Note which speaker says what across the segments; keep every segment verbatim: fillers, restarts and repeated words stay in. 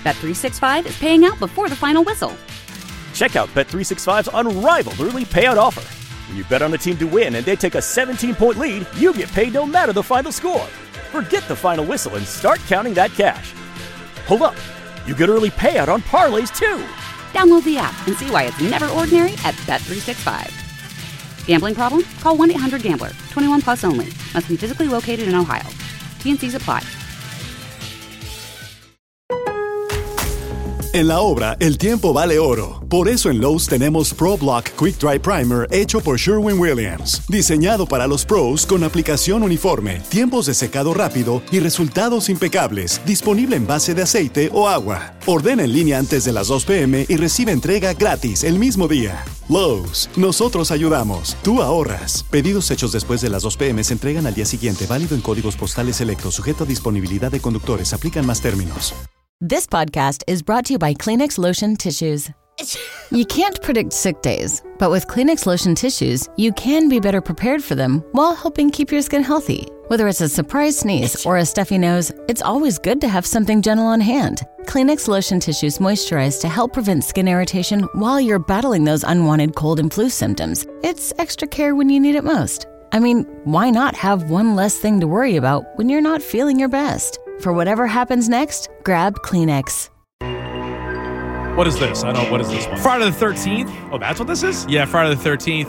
Speaker 1: Bet three sixty-five is paying out before the final whistle.
Speaker 2: Check out Bet three sixty-five's unrivaled early payout offer. When you bet on a team to win and they take a seventeen-point lead, you get paid no matter the final score. Forget the final whistle and start counting that cash. Hold up. You get early payout on parlays, too.
Speaker 1: Download the app and see why it's never ordinary at Bet three sixty-five. Gambling problem? Call one eight hundred gambler. twenty-one plus only. Must be physically located in Ohio. T and C's apply.
Speaker 3: En la obra, el tiempo vale oro. Por eso en Lowe's tenemos Pro Block Quick Dry Primer hecho por Sherwin-Williams. Diseñado para los pros con aplicación uniforme, tiempos de secado rápido y resultados impecables. Disponible en base de aceite o agua. Ordena en línea antes de las dos pe eme y recibe entrega gratis el mismo día. Lowe's, nosotros ayudamos. Tú ahorras. Pedidos hechos después de las dos pe eme se entregan al día siguiente. Válido en códigos postales selectos. Sujeto a disponibilidad de conductores. Aplican más términos.
Speaker 4: This podcast is brought to you by Kleenex Lotion Tissues. You can't predict sick days, but with Kleenex Lotion Tissues, you can be better prepared for them while helping keep your skin healthy. Whether it's a surprise sneeze or a stuffy nose, it's always good to have something gentle on hand. Kleenex Lotion Tissues moisturize to help prevent skin irritation while you're battling those unwanted cold and flu symptoms. It's extra care when you need it most. I mean, why not have one less thing to worry about when you're not feeling your best? For whatever happens next, grab Kleenex.
Speaker 5: What is this? I don't know. What is this one?
Speaker 6: Friday the thirteenth.
Speaker 5: Oh, that's what this is?
Speaker 6: Yeah, Friday the thirteenth.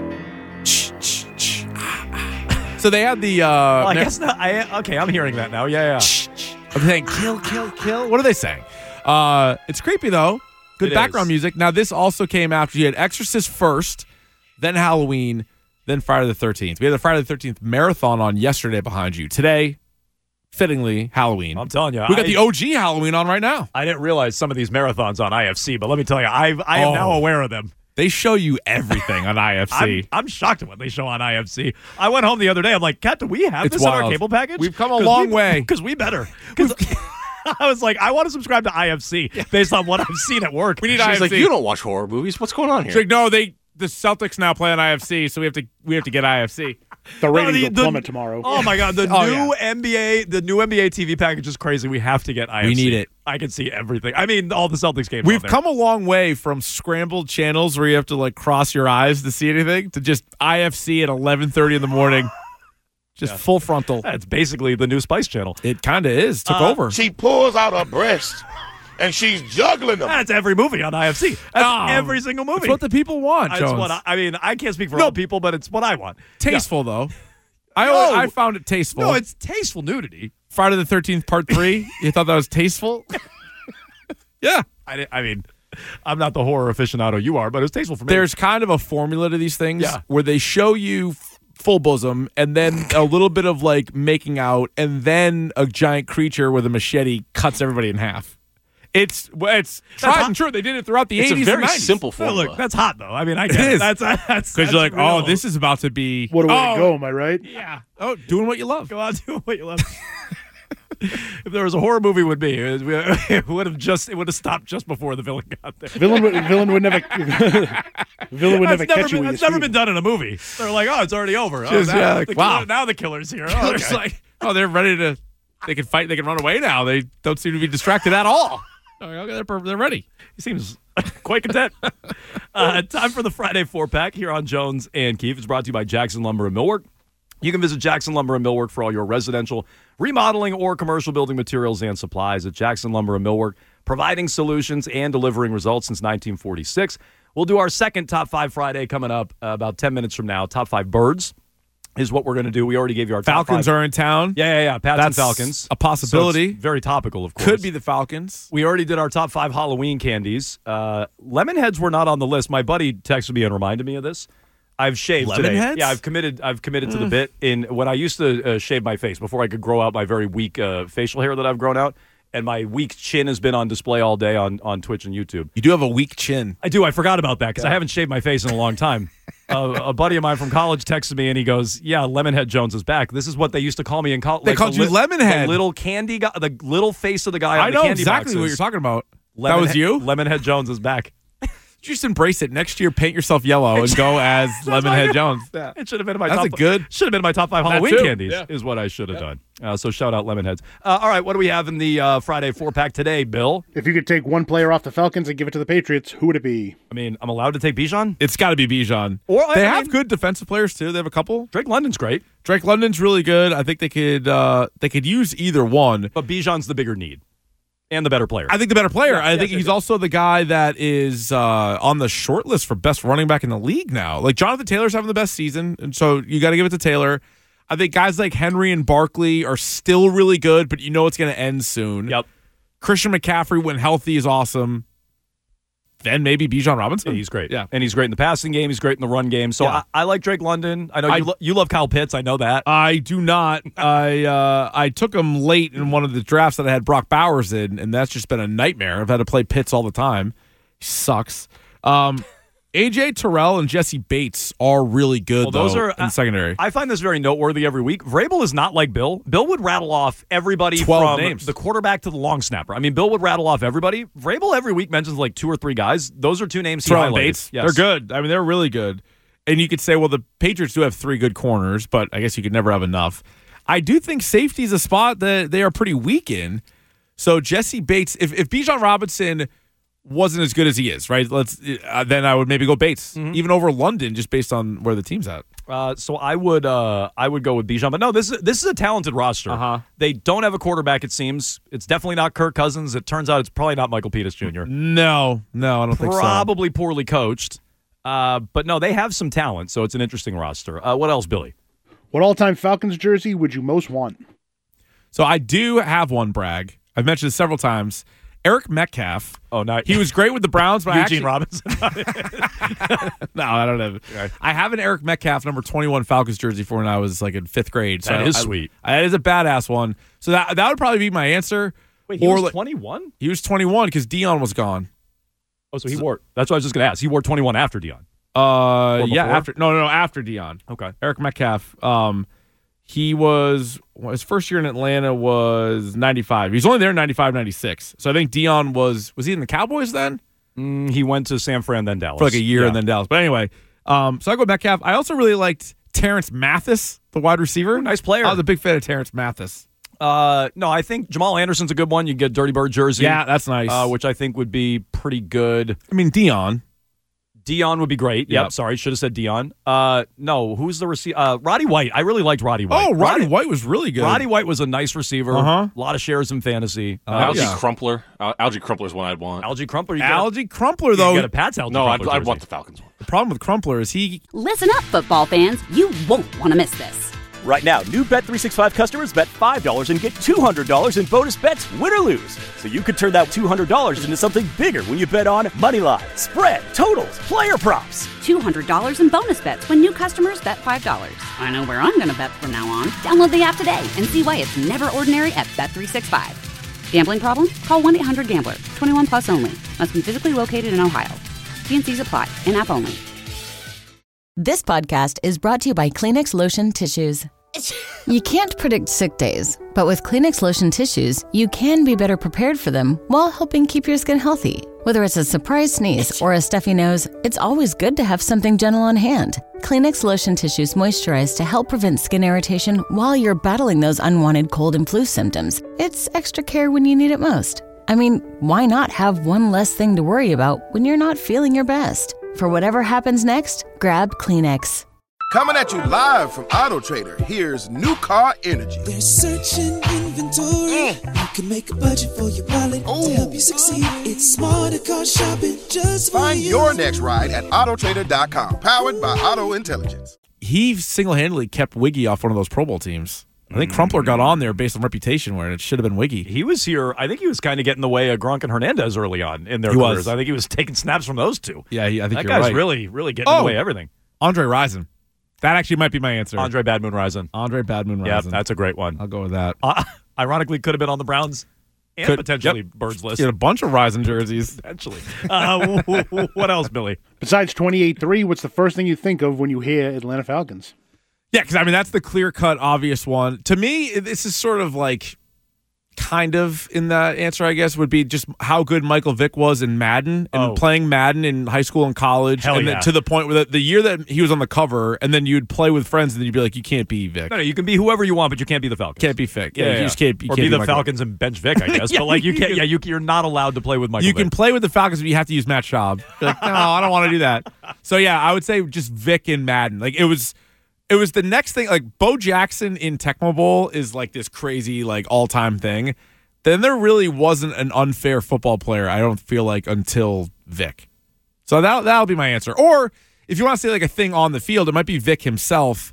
Speaker 6: So they had the... Uh,
Speaker 5: well, I guess not. I, okay, I'm hearing that now. Yeah, yeah.
Speaker 6: I'm saying kill, kill, kill. What are they saying? Uh, it's creepy, though. Good
Speaker 5: it
Speaker 6: background
Speaker 5: is.
Speaker 6: music. Now, this also came after you had Exorcist first, then Halloween, then Friday the thirteenth. We had the Friday the thirteenth marathon on yesterday behind you. Today... Fittingly, Halloween.
Speaker 5: I'm telling you.
Speaker 6: We got
Speaker 5: I,
Speaker 6: the O G Halloween on right now.
Speaker 5: I didn't realize some of these marathons on I F C, but let me tell you, I've, I am
Speaker 6: oh,
Speaker 5: now aware of them.
Speaker 6: They show you everything on I F C.
Speaker 5: I'm, I'm shocked at what they show on I F C. I went home the other day. I'm like, Kat, do we have
Speaker 6: it's
Speaker 5: this
Speaker 6: wild.
Speaker 5: on our cable package?
Speaker 6: We've come a long
Speaker 5: we,
Speaker 6: way.
Speaker 5: Because we better. Because I was like, I want to subscribe to I F C based on what I've seen at work.
Speaker 6: We need
Speaker 7: She's
Speaker 6: I F C.
Speaker 7: like, you don't watch horror movies. What's going on here?
Speaker 6: She's like, no, they the Celtics now play on I F C, so we have to we have to get I F C.
Speaker 8: The ratings
Speaker 5: no, the,
Speaker 8: will
Speaker 5: the,
Speaker 8: plummet tomorrow.
Speaker 5: Oh my God, the
Speaker 6: oh,
Speaker 5: new
Speaker 6: yeah.
Speaker 5: N B A, the new N B A T V package is crazy. We have to get I F C.
Speaker 6: We need it.
Speaker 5: I can see everything. I mean, all the Celtics games.
Speaker 6: We've come a long way from scrambled channels where you have to like cross your eyes to see anything to just I F C at eleven thirty in the morning. Just yeah. full frontal.
Speaker 5: That's basically the new Spice Channel.
Speaker 6: It kind of is. Took
Speaker 5: uh,
Speaker 6: over.
Speaker 9: She pulls out her breast. And she's juggling them.
Speaker 5: That's every movie on I F C. That's
Speaker 6: oh,
Speaker 5: every single movie.
Speaker 6: It's what the people want, Jones.
Speaker 5: It's what I, I mean, I can't speak for
Speaker 6: no.
Speaker 5: all people, but it's what I want.
Speaker 6: Tasteful, yeah. though. I
Speaker 5: no.
Speaker 6: I found it tasteful.
Speaker 5: No, it's tasteful nudity.
Speaker 6: Friday the thirteenth Part three? You thought that was tasteful? Yeah.
Speaker 5: I, I mean, I'm not the horror aficionado you are, but it's tasteful for me.
Speaker 6: There's kind of a formula to these things
Speaker 5: yeah.
Speaker 6: where they show you f- full bosom and then a little bit of like making out and then a giant creature with a machete cuts everybody in half. It's it's tried and true. They did it throughout the
Speaker 7: it's
Speaker 6: eighties
Speaker 7: a very
Speaker 6: and nineties.
Speaker 7: simple formula.
Speaker 5: No, look, that's hot, though. I mean, I get
Speaker 6: it.
Speaker 5: it.
Speaker 6: Is.
Speaker 5: That's that's
Speaker 6: Because you're like,
Speaker 5: real.
Speaker 6: oh, this is about to be...
Speaker 8: What a way
Speaker 6: oh,
Speaker 8: to go, am I right?
Speaker 6: Yeah. Oh, doing what you love.
Speaker 5: Go out doing what you love. If there was a horror movie, it would be. It would have just. It would have stopped just before the villain got there.
Speaker 8: Villain would, villain would never. Villain would never
Speaker 5: that's
Speaker 8: catch
Speaker 5: never
Speaker 8: you.
Speaker 5: Been, that's never been done in a movie. They're like, oh, it's already over. Oh,
Speaker 6: Just,
Speaker 5: now,
Speaker 6: yeah, like,
Speaker 5: the
Speaker 6: wow.
Speaker 5: killer, now the killer's here. Oh,
Speaker 6: Killer's
Speaker 5: okay.
Speaker 6: like, oh, they're ready to. They can fight. They can run away now. They don't seem to be distracted at all. Okay, they're, they're ready.
Speaker 5: He seems quite content. uh, time for the Friday four-pack here on Jones and Keefe. It's brought to you by Jackson Lumber and Millwork. You can visit Jackson Lumber and Millwork for all your residential, remodeling, or commercial building materials and supplies at Jackson Lumber and Millwork, providing solutions and delivering results since nineteen forty-six. We'll do our second Top five Friday coming up uh, about ten minutes from now. Top five birds is what we're going to do. We already gave you our top
Speaker 6: Falcons
Speaker 5: five.
Speaker 6: are in town.
Speaker 5: Yeah, yeah, yeah. Pats
Speaker 6: That's
Speaker 5: and Falcons.
Speaker 6: a possibility.
Speaker 5: So it's very topical, of course.
Speaker 6: Could be the Falcons.
Speaker 5: We already did our top five Halloween candies. Uh, Lemonheads were not on the list. My buddy texted me and reminded me of this. I've shaved today.
Speaker 6: Lemonheads?
Speaker 5: Yeah, I've committed. I've committed
Speaker 6: Mm.
Speaker 5: to the bit. In when I used to uh, shave my face before I could grow out my very weak uh, facial hair that I've grown out, and my weak chin has been on display all day on, on Twitch and YouTube.
Speaker 6: You do have a weak chin.
Speaker 5: I do. I forgot about that because yeah. I haven't shaved my face in a long time. uh, a buddy of mine from college texted me and he goes, "Yeah, Lemonhead Jones is back. This is what they used to call me in college.
Speaker 6: They
Speaker 5: like
Speaker 6: called
Speaker 5: the
Speaker 6: you
Speaker 5: li-
Speaker 6: Lemonhead.
Speaker 5: The little candy guy, the little face of the guy on
Speaker 6: I
Speaker 5: the
Speaker 6: know
Speaker 5: candy
Speaker 6: exactly
Speaker 5: boxes.
Speaker 6: what you're talking about.
Speaker 5: Lemon-
Speaker 6: that was you?
Speaker 5: Lemonhead Jones is back."
Speaker 6: Just embrace it. Next year, paint yourself yellow and go as Lemonhead Jones.
Speaker 5: Yeah. It should have been in my
Speaker 6: That's
Speaker 5: top.
Speaker 6: a good.
Speaker 5: Should have been in my top five
Speaker 6: That
Speaker 5: Halloween
Speaker 6: too.
Speaker 5: candies.
Speaker 6: Yeah.
Speaker 5: Is what I should have
Speaker 6: Yeah.
Speaker 5: done. Uh, so shout out Lemonheads. Uh, all right, what do we have in the uh, Friday four pack today, Bill?
Speaker 8: If you could take one player off the Falcons and give it to the Patriots, who would it be?
Speaker 5: I mean, I'm allowed to take Bijan.
Speaker 6: It's got to be Bijan.
Speaker 5: Or
Speaker 6: they
Speaker 5: I
Speaker 6: have
Speaker 5: mean-
Speaker 6: good defensive players too. They have a couple.
Speaker 5: Drake London's great,
Speaker 6: Drake London's really good. I think they could uh, they could use either one.
Speaker 5: but Bijan's the bigger need and the better player.
Speaker 6: I think the better player.
Speaker 5: Yeah,
Speaker 6: I
Speaker 5: yes,
Speaker 6: think
Speaker 5: yes,
Speaker 6: he's
Speaker 5: yes.
Speaker 6: also the guy that is uh, on the short list for best running back in the league now. Like Jonathan Taylor's having the best season, and so you got to give it to Taylor. I think guys like Henry and Barkley are still really good, but you know it's going to end soon.
Speaker 5: Yep.
Speaker 6: Christian McCaffrey, when healthy, is awesome. Then maybe Bijan Robinson.
Speaker 5: Yeah, he's great.
Speaker 6: Yeah.
Speaker 5: And he's great in the passing game. He's great in the run game. So
Speaker 6: Yeah.
Speaker 5: I, I like Drake London. I know
Speaker 6: I-
Speaker 5: you, lo- you love Kyle Pitts. I know that.
Speaker 6: I do not. I uh, I took him late in one of the drafts that I had Brock Bowers in, and that's just been a nightmare. I've had to play Pitts all the time. He sucks. Um, A J Terrell and Jesse Bates are really good,
Speaker 5: Well, those
Speaker 6: though,
Speaker 5: are-
Speaker 6: in secondary.
Speaker 5: I find this very noteworthy every week. Vrabel is not like Bill. Bill would rattle off everybody
Speaker 6: twelve
Speaker 5: from
Speaker 6: names.
Speaker 5: the quarterback to the long snapper. I mean, Bill would rattle off everybody. Vrabel every week mentions like two or three guys. Those are two names he
Speaker 6: Terrell and
Speaker 5: highlighted.
Speaker 6: Bates,
Speaker 5: Yes.
Speaker 6: they're good. I mean, they're really good. And you could say, well, the Patriots do have three good corners, but I guess you could never have enough. I do think safety is a spot that they are pretty weak in. So Jesse Bates, if, if Bijan Robinson wasn't as good as he is, right? Let's uh, then I would maybe go Bates,
Speaker 5: Mm-hmm.
Speaker 6: even over London, just based on where the team's at.
Speaker 5: Uh, so I would uh, I would go with Bijan, but no, this is this is a talented roster.
Speaker 6: Uh-huh.
Speaker 5: They don't have a quarterback. It seems it's definitely not Kirk Cousins. It turns out it's probably not Michael Pettis Junior
Speaker 6: No, no, I don't think so.
Speaker 5: Probably poorly coached, uh, but no, they have some talent. So it's an interesting roster. Uh, what else, Billy?
Speaker 8: What all-time Falcons jersey would you most want?
Speaker 6: So I do have one, Bragg. I've mentioned it several times. Eric Metcalf.
Speaker 5: Oh, no,
Speaker 6: He was great with the Browns, but I
Speaker 5: Eugene
Speaker 6: actually,
Speaker 5: Robinson.
Speaker 6: no, I don't have it.
Speaker 5: Okay.
Speaker 6: I have an Eric Metcalf number twenty-one Falcons jersey for when I was like in fifth grade. So
Speaker 5: That
Speaker 6: I-
Speaker 5: is
Speaker 6: I-
Speaker 5: sweet.
Speaker 6: I- That is a badass one. So that that would probably be my answer.
Speaker 5: Wait, he
Speaker 6: Or
Speaker 5: was
Speaker 6: like-
Speaker 5: twenty-one.
Speaker 6: He was twenty-one because Dion was gone.
Speaker 5: Oh, so he wore. That's what I was just going to ask. He wore twenty-one after Dion.
Speaker 6: Uh,
Speaker 5: Or
Speaker 6: yeah,
Speaker 5: before?
Speaker 6: after no, no, no, after Dion.
Speaker 5: Okay.
Speaker 6: Eric Metcalf. Um, he was well, his first year in Atlanta was ninety-five. He was only there in ninety-five, ninety-six. So I think Dion was was he in the Cowboys then?
Speaker 5: Mm, he went to San Fran, then Dallas
Speaker 6: For like a year
Speaker 5: Yeah.
Speaker 6: and then Dallas. But anyway, um, so I go Metcalf. I also really liked Terrence Mathis, the wide receiver.
Speaker 5: Ooh, nice player.
Speaker 6: I was a big fan of Terrence Mathis.
Speaker 5: Uh, no, I think Jamal Anderson's a good one. You get Dirty Bird jersey.
Speaker 6: Yeah, that's nice.
Speaker 5: Uh, which I think would be pretty good.
Speaker 6: I mean, Dion.
Speaker 5: Dion would be great. Yep.
Speaker 6: Yep.
Speaker 5: Sorry, should have said Dion. Uh, no, who's the receiver? Uh, Roddy White. I really liked Roddy White.
Speaker 6: Oh, Roddy White was really good.
Speaker 5: Roddy White was a nice receiver.
Speaker 6: Uh-huh.
Speaker 5: A lot of shares in fantasy. Uh,
Speaker 7: Algie
Speaker 6: yeah.
Speaker 7: Crumpler. Al- Algie Crumpler is one I'd want.
Speaker 5: Algie Crumpler. You got
Speaker 6: Algie Crumpler,
Speaker 5: a,
Speaker 6: though.
Speaker 5: you got a Pat's Algie
Speaker 7: no, I'd,
Speaker 5: Crumpler
Speaker 7: I'd
Speaker 5: jersey.
Speaker 7: want the Falcons one.
Speaker 6: The problem with Crumpler is he
Speaker 1: Listen up, football fans. You won't want to miss this.
Speaker 2: Right now, new Bet three sixty-five customers bet five dollars and get two hundred dollars in bonus bets, win or lose. So you could turn that two hundred dollars into something bigger when you bet on money line, spread, totals, player props.
Speaker 1: two hundred dollars in bonus bets when new customers bet five dollars. I know where I'm going to bet from now on. Download the app today and see why it's never ordinary at Bet three sixty-five. Gambling problem? Call one eight hundred gambler. twenty-one plus only. Must be physically located in Ohio. T N Cs apply. In-app only.
Speaker 4: This podcast is brought to you by Kleenex Lotion Tissues. You can't predict sick days, but with Kleenex Lotion Tissues, you can be better prepared for them while helping keep your skin healthy. Whether it's a surprise sneeze or a stuffy nose, it's always good to have something gentle on hand. Kleenex Lotion Tissues moisturize to help prevent skin irritation while you're battling those unwanted cold and flu symptoms. It's extra care when you need it most. I mean, why not have one less thing to worry about when you're not feeling your best? For whatever happens next, grab Kleenex.
Speaker 10: Coming at you live from Auto Trader, here's New Car Energy.
Speaker 11: They're searching inventory. You can make a budget for your wallet to help you succeed. It's smarter car shopping just for
Speaker 10: Find
Speaker 11: you.
Speaker 10: your next ride at auto trader dot com, powered by Auto Intelligence.
Speaker 6: he single-handedly kept Wiggy off one of those Pro Bowl teams. I think Crumpler got on there based on reputation where it should have been Wiggy.
Speaker 5: He was here. I think he was kind of getting in the way of Gronk and Hernandez early on in their
Speaker 6: He
Speaker 5: careers.
Speaker 6: was.
Speaker 5: I think he was taking snaps from those two.
Speaker 6: Yeah, he, I think
Speaker 5: that
Speaker 6: you're
Speaker 5: guy's
Speaker 6: right.
Speaker 5: really, really getting in
Speaker 6: Oh.
Speaker 5: the way of everything.
Speaker 6: Andre Rison. That actually might be my answer.
Speaker 5: Andre Bad Moon Rising.
Speaker 6: Andre Bad Moon
Speaker 5: Yeah,
Speaker 6: Rison.
Speaker 5: that's a great one.
Speaker 6: I'll go with that.
Speaker 5: Uh, ironically, could have been on the Browns and
Speaker 6: Could-
Speaker 5: potentially
Speaker 6: yep.
Speaker 5: Birds list.
Speaker 6: He had a bunch of Rison jerseys.
Speaker 5: Potentially. Uh, w- w- what else, Billy?
Speaker 8: Besides twenty-eight three, what's the first thing you think of when you hear Atlanta Falcons?
Speaker 6: Yeah, because I mean that's the clear-cut, obvious one. To me, this is sort of like kind of in that answer, I guess, would be just how good Michael Vick was in Madden and
Speaker 5: Oh.
Speaker 6: playing Madden in high school and college.
Speaker 5: Hell
Speaker 6: and
Speaker 5: yeah.
Speaker 6: then to the point where the, the year that he was on the cover, and then you'd play with friends, and then you'd be like, you can't be Vick.
Speaker 5: No, no, you can be whoever you want, but you can't be the Falcons.
Speaker 6: Can't be Vick. Yeah,
Speaker 5: Yeah,
Speaker 6: you
Speaker 5: yeah.
Speaker 6: just can't, you
Speaker 5: or
Speaker 6: can't
Speaker 5: be the
Speaker 6: Michael
Speaker 5: Falcons and bench Vick, I guess.
Speaker 6: Yeah,
Speaker 5: but like you
Speaker 6: you
Speaker 5: can't.
Speaker 6: can-
Speaker 5: Yeah, you, you're not allowed to play with Michael.
Speaker 6: You can
Speaker 5: Vick.
Speaker 6: play with the Falcons, but you have to use Matt Schaub. You're like, no, I don't want to do that. So yeah, I would say just Vick in Madden. Like it was, it was the next thing. Like Bo Jackson in Tecmo Bowl is like this crazy like all time thing. Then there really wasn't an unfair football player. I don't feel like until Vick. So that that'll be my answer. Or if you want to say like a thing on the field, it might be Vick himself.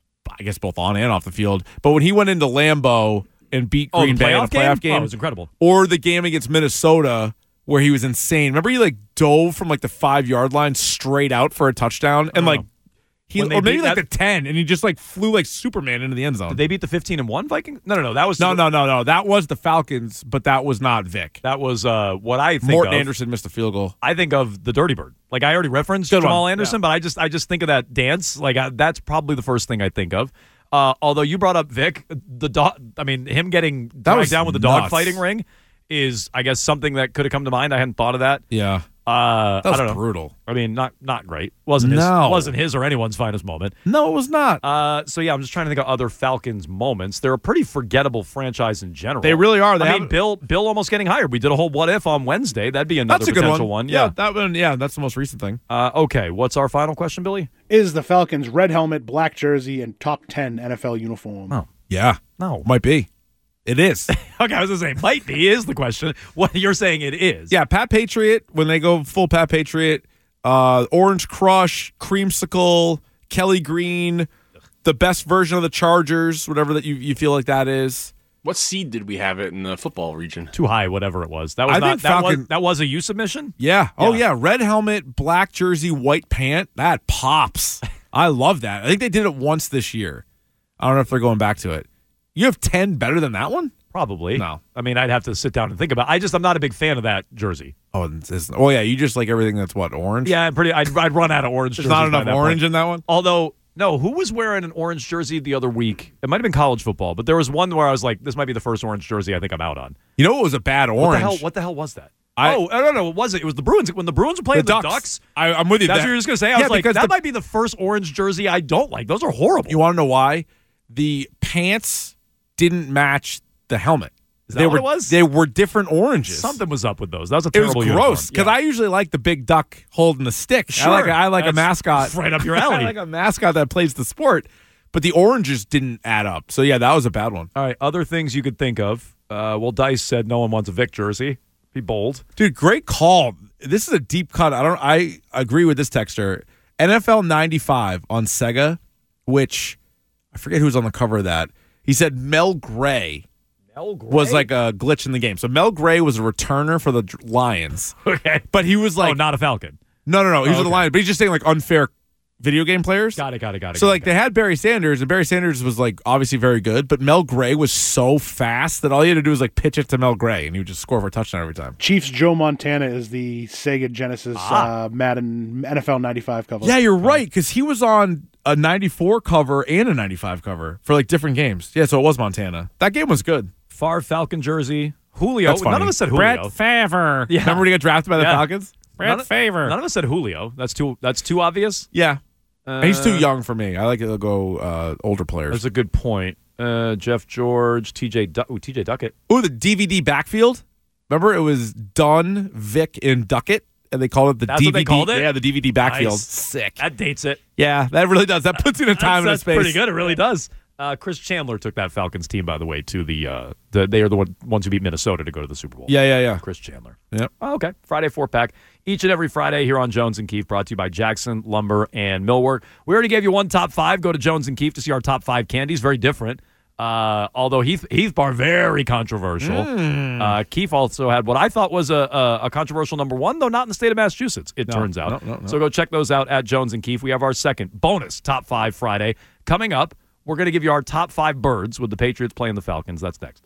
Speaker 6: I guess both on and off the field. But when he went into Lambeau and beat
Speaker 5: Oh, the
Speaker 6: Green Bay in a
Speaker 5: playoff game?
Speaker 6: playoff game,
Speaker 5: Oh, it was incredible.
Speaker 6: Or the game against Minnesota where he was insane. Remember he like dove from like the five yard line straight out for a touchdown and like he
Speaker 5: When they
Speaker 6: or maybe
Speaker 5: beat
Speaker 6: like
Speaker 5: that-
Speaker 6: the ten and he just like flew like Superman into the end zone.
Speaker 5: Did they beat the fifteen and one Vikings? No, no, no. That was
Speaker 6: no, no, no, no. That was the Falcons, but that was not Vic.
Speaker 5: That was uh, what I think.
Speaker 6: Morton
Speaker 5: of.
Speaker 6: Anderson missed a field goal.
Speaker 5: I think of the Dirty Bird. Like I already referenced
Speaker 6: Good
Speaker 5: Jamal
Speaker 6: one.
Speaker 5: Anderson,
Speaker 6: Yeah.
Speaker 5: but I just I just think of that dance. Like I, that's probably the first thing I think of. Uh, although you brought up Vic, the dog. I mean, him getting dragged
Speaker 6: was
Speaker 5: down with the
Speaker 6: nuts.
Speaker 5: dog fighting ring is, I guess, something that could have come to mind. I hadn't thought of that.
Speaker 6: Yeah.
Speaker 5: Uh,
Speaker 6: That was
Speaker 5: I don't know.
Speaker 6: brutal.
Speaker 5: I mean, not not great. wasn't his,
Speaker 6: No.
Speaker 5: wasn't his or anyone's finest moment.
Speaker 6: No, it was not.
Speaker 5: Uh, so yeah, I'm just trying to think of other Falcons moments. They're a pretty forgettable franchise in general.
Speaker 6: They really are. They
Speaker 5: I mean,
Speaker 6: have-
Speaker 5: Bill Bill almost getting hired. We did a whole what if on Wednesday. That'd be another
Speaker 6: That's a good
Speaker 5: potential
Speaker 6: one.
Speaker 5: one.
Speaker 6: Yeah.
Speaker 5: Yeah.
Speaker 6: that one. Yeah, that's the most recent thing.
Speaker 5: Uh, okay, what's our final question, Billy?
Speaker 8: Is the Falcons red helmet, black jersey, and top ten N F L uniform?
Speaker 5: Oh.
Speaker 6: Yeah.
Speaker 5: No.
Speaker 6: Might be. It is.
Speaker 5: Okay, I was gonna say might be is the question. What you're saying it is?
Speaker 6: Yeah, Pat Patriot, when they go full Pat Patriot, uh, Orange Crush, Creamsicle, Kelly Green, the best version of the Chargers, whatever that you, you feel like that is.
Speaker 7: What seed did we have it in the football region?
Speaker 5: Too high, whatever it was. That was
Speaker 6: I
Speaker 5: not
Speaker 6: think
Speaker 5: that
Speaker 6: Falcon-
Speaker 5: was that was a you submission?
Speaker 6: Yeah. Oh,
Speaker 5: Yeah.
Speaker 6: yeah. Red helmet, black jersey, white pant. That pops. I love that. I think they did it once this year. I don't know if they're going back to it. You have ten better than that one?
Speaker 5: Probably.
Speaker 6: No.
Speaker 5: I mean, I'd have to sit down and think about it. I just I'm not a big fan of that jersey.
Speaker 6: Oh, it's, it's, oh yeah. You just like everything that's what, orange?
Speaker 5: Yeah, I'm pretty I'd, I'd run out of orange
Speaker 6: There's
Speaker 5: jerseys
Speaker 6: not
Speaker 5: by
Speaker 6: enough
Speaker 5: that
Speaker 6: orange
Speaker 5: point.
Speaker 6: in that one?
Speaker 5: Although, no, who was wearing an orange jersey the other week? It might have been college football, but there was one where I was like, this might be the first orange jersey I think I'm out on.
Speaker 6: You know what was a bad orange?
Speaker 5: What the hell, what the hell was that?
Speaker 6: I-
Speaker 5: oh, I don't know. What was it? It was the Bruins. When the Bruins were playing
Speaker 6: The
Speaker 5: the,
Speaker 6: Ducks.
Speaker 5: Ducks.
Speaker 6: I, I'm with you.
Speaker 5: That's
Speaker 6: That-
Speaker 5: what you were just going to say? I
Speaker 6: Yeah,
Speaker 5: was like,
Speaker 6: because
Speaker 5: that
Speaker 6: the-
Speaker 5: might be the first orange jersey I don't like. Those are horrible.
Speaker 6: You want to know why? The pants didn't match the helmet.
Speaker 5: Is that
Speaker 6: they
Speaker 5: what
Speaker 6: were,
Speaker 5: it was?
Speaker 6: They were different oranges.
Speaker 5: Something was up with those. That was a
Speaker 6: It was
Speaker 5: terrible
Speaker 6: gross because
Speaker 5: uniform.
Speaker 6: I usually like the big duck holding the stick. I
Speaker 5: Sure.
Speaker 6: like a, I like a
Speaker 5: That's
Speaker 6: mascot
Speaker 5: right up your alley.
Speaker 6: I like a mascot that plays the sport, but the oranges didn't add up. So yeah, that was a bad one,
Speaker 5: All right, other things you could think of. Uh, well, Dice said no one wants a Vic jersey. Be bold.
Speaker 6: dude. Great call. This is a deep cut. I don't. I agree with this texter. N F L ninety-five on Sega, which I forget who's on the cover of that. He said Mel Gray.
Speaker 5: Mel Gray?
Speaker 6: Was like a glitch in the game. So Mel Gray was a returner for the Dr- Lions,
Speaker 5: Okay.
Speaker 6: but he was like,
Speaker 5: oh, not a Falcon.
Speaker 6: no, no, no, he was
Speaker 5: Oh,
Speaker 6: with the
Speaker 5: okay.
Speaker 6: Lions, but he's just saying like unfair video game players.
Speaker 5: Got it, got it, got it.
Speaker 6: So
Speaker 5: got
Speaker 6: like
Speaker 5: it,
Speaker 6: they had Barry Sanders, and Barry Sanders was like obviously very good, but Mel Gray was so fast that all he had to do was like pitch it to Mel Gray, and he would just score for a touchdown every time.
Speaker 8: Chiefs Joe Montana is the Sega Genesis
Speaker 5: Ah.
Speaker 8: uh, Madden N F L ninety-five cover.
Speaker 6: Yeah, you're right, because he was on a ninety-four cover and a ninety-five cover for like different games. Yeah, so it was Montana. That game was good.
Speaker 5: Favre Falcon jersey. Julio.
Speaker 6: That's funny.
Speaker 5: None of us said Julio.
Speaker 6: Brett Favre.
Speaker 5: Yeah.
Speaker 6: Remember when he got drafted by the
Speaker 5: Yeah.
Speaker 6: Falcons? Brett
Speaker 5: None of-
Speaker 6: Favre.
Speaker 5: None of us said Julio. That's too. That's too obvious.
Speaker 6: Yeah.
Speaker 5: Uh,
Speaker 6: He's too young for me. I like it to go uh, older players.
Speaker 5: That's a good point. Uh, Jeff George, T J, du- ooh, T J Duckett.
Speaker 6: Ooh, the D V D backfield. Remember, it was Dunn, Vic, and Duckett, and they called it the
Speaker 5: That's
Speaker 6: D V D.
Speaker 5: what they called it?
Speaker 6: Yeah, the D V D backfield.
Speaker 5: Nice.
Speaker 6: Sick.
Speaker 5: That dates it.
Speaker 6: Yeah, that really does. That puts you in a time and a
Speaker 5: that's,
Speaker 6: space.
Speaker 5: that's pretty good. It really does. Uh, Chris Chandler took that Falcons team, by the way, to the. Uh, the they are the one, ones who beat Minnesota to go to the Super Bowl.
Speaker 6: Yeah, yeah, yeah.
Speaker 5: Chris Chandler.
Speaker 6: Yep.
Speaker 5: Oh, okay. Friday four pack. Each and every Friday here on Jones and Keefe, brought to you by Jackson Lumber and Millwork. We already gave you one top five. Go to Jones and Keefe to see our top five candies. Very different. Uh, although Heath Heath Bar very controversial.
Speaker 6: Mm.
Speaker 5: Uh, Keefe also had what I thought was a, a, a controversial number one, though not in the state of Massachusetts. It
Speaker 6: No,
Speaker 5: turns out.
Speaker 6: no, no, no.
Speaker 5: So go check those out at Jones and Keefe. We have our second bonus top five Friday coming up. We're going to give you our top five birds with the Patriots playing the Falcons. That's next.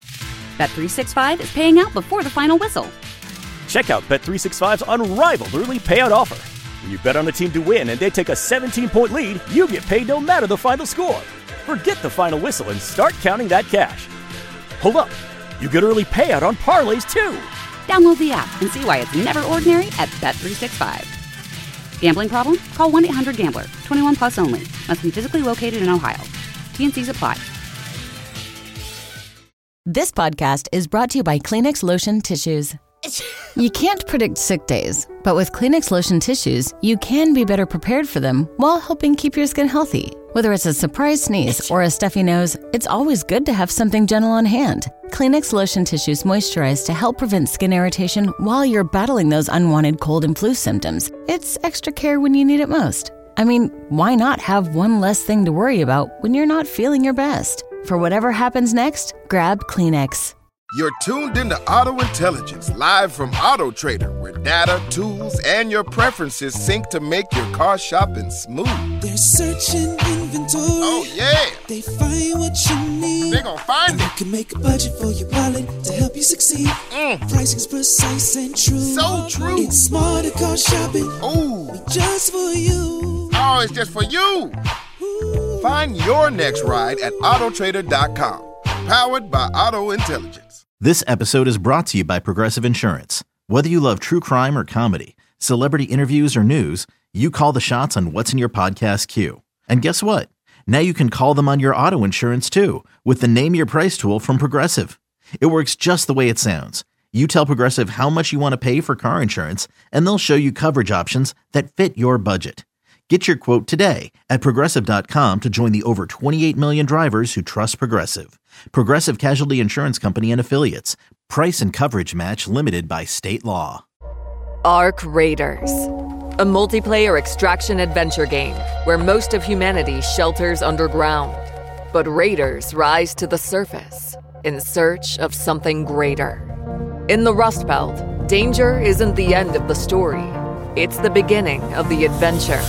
Speaker 1: Bet three sixty-five is paying out before the final whistle.
Speaker 2: Check out Bet three sixty-five's unrivaled early payout offer. When you bet on a team to win and they take a seventeen-point lead, you get paid no matter the final score. Forget the final whistle and start counting that cash. Hold up. You get early payout on parlays, too.
Speaker 1: Download the app and see why it's never ordinary at Bet three sixty-five. Gambling problem? Call one eight hundred gambler. twenty-one plus only. Must be physically located in Ohio. T and C's apply.
Speaker 4: This podcast is brought to you by Kleenex Lotion Tissues. You can't predict sick days, but with Kleenex Lotion Tissues, you can be better prepared for them while helping keep your skin healthy. Whether it's a surprise sneeze or a stuffy nose, it's always good to have something gentle on hand. Kleenex Lotion Tissues moisturize to help prevent skin irritation while you're battling those unwanted cold and flu symptoms. It's extra care when you need it most. I mean, why not have one less thing to worry about when you're not feeling your best? For whatever happens next, grab Kleenex.
Speaker 10: You're tuned into Auto Intelligence, live from Auto Trader, where data, tools, and your preferences sync to make your car shopping smooth.
Speaker 11: They're searching inventory.
Speaker 10: Oh, yeah.
Speaker 11: They find what you need.
Speaker 10: They gon' find
Speaker 11: and
Speaker 10: it.
Speaker 11: You can make a budget for your wallet to help you succeed.
Speaker 10: Mm.
Speaker 11: Pricing's precise and true.
Speaker 10: So true.
Speaker 11: It's smarter car shopping.
Speaker 10: Ooh.
Speaker 11: Just for you.
Speaker 10: Oh, it's just for you. Ooh. Find your next ride at auto trader dot com. Powered by Auto Intelligence.
Speaker 12: This episode is brought to you by Progressive Insurance. Whether you love true crime or comedy, celebrity interviews or news, you call the shots on what's in your podcast queue. And guess what? Now you can call them on your auto insurance too with the Name Your Price tool from Progressive. It works just the way it sounds. You tell Progressive how much you want to pay for car insurance, and they'll show you coverage options that fit your budget. Get your quote today at Progressive dot com to join the over twenty-eight million drivers who trust Progressive. Progressive Casualty Insurance Company and Affiliates. Price and coverage match limited by state law.
Speaker 13: Arc Raiders, a multiplayer extraction adventure game where most of humanity shelters underground. But raiders rise to the surface in search of something greater. In the Rust Belt, danger isn't the end of the story. It's the beginning of the adventure.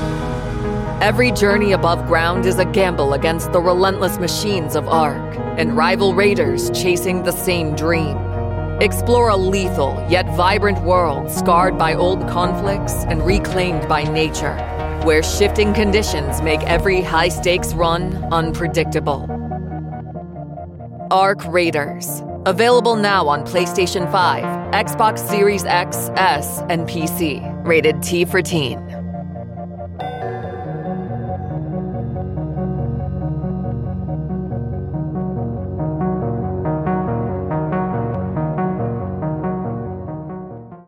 Speaker 13: Every journey above ground is a gamble against the relentless machines of Ark and rival raiders chasing the same dream. Explore a lethal yet vibrant world scarred by old conflicts and reclaimed by nature, where shifting conditions make every high-stakes run unpredictable. Arc Raiders. Available now on PlayStation five, Xbox Series X, S, and P C. Rated T for Teen.